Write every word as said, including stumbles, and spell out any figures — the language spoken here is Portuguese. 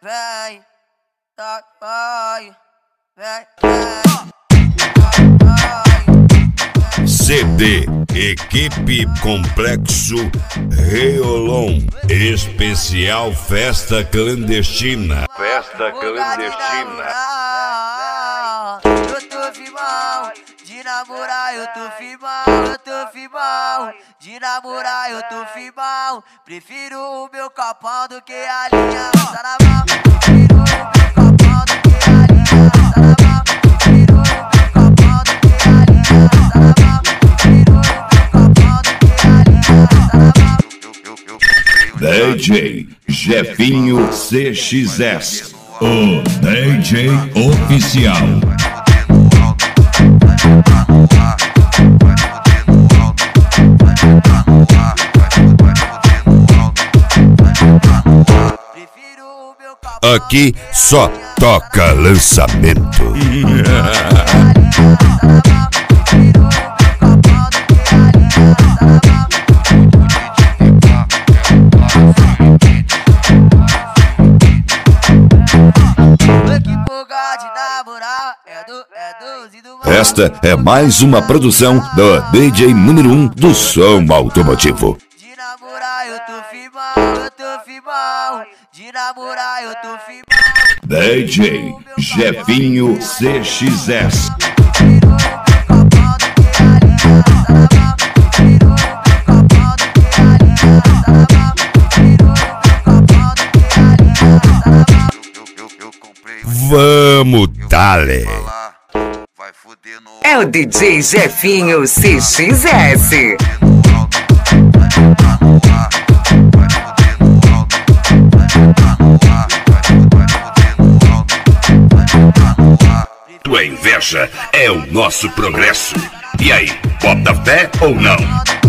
vem, tá, vai, vem, vem. C D Equipe Complexo Reolon. Especial Festa Clandestina. Festa Clandestina. Eu tô firmão, de namorar eu tô firmão, eu tô firmão, de namorar eu tô firmão. Prefiro o meu copão do que a linha, tá na mão. Prefiro o meu copão do que a linha, tá na mão. Prefiro o meu copão do que a linha, tá na mão. Prefiro o meu copão do que a linha, tá na mão. D J Jefinho C X S, o D J oficial. Aqui só toca lançamento. Esta é mais uma produção do D J número um do som automotivo. De namorar eu tô firmão, eu tô firmão. De namorar eu tô firmão. D J Jefinho C X S. Vamos, dale! É o D J Jefinho C X S. Tua inveja é o nosso progresso. E aí, bota fé ou não?